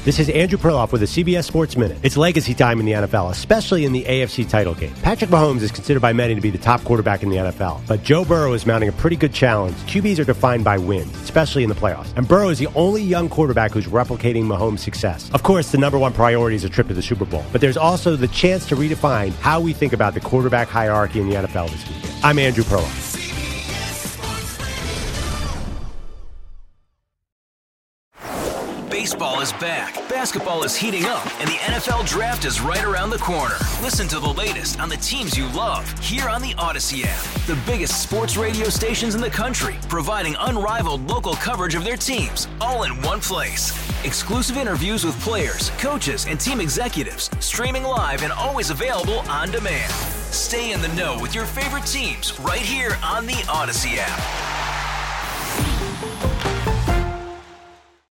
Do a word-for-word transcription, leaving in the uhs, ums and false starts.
This is Andrew Perloff with a C B S Sports Minute. It's legacy time in the N F L, especially in the A F C title game. Patrick Mahomes is considered by many to be the top quarterback in the N F L, but Joe Burrow is mounting a pretty good challenge. Q Bs are defined by wins, especially in the playoffs, and Burrow is the only young quarterback who's replicating Mahomes' success. Of course, the number one priority is a trip to the Super Bowl, but there's also the chance to redefine how we think about the quarterback hierarchy in the N F L this weekend. I'm Andrew Perloff. Baseball is back, basketball is heating up, and the N F L Draft is right around the corner. Listen to the latest on the teams you love here on the Odyssey app. The biggest sports radio stations in the country, providing unrivaled local coverage of their teams, all in one place. Exclusive interviews with players, coaches, and team executives, streaming live and always available on demand. Stay in the know with your favorite teams right here on the Odyssey app.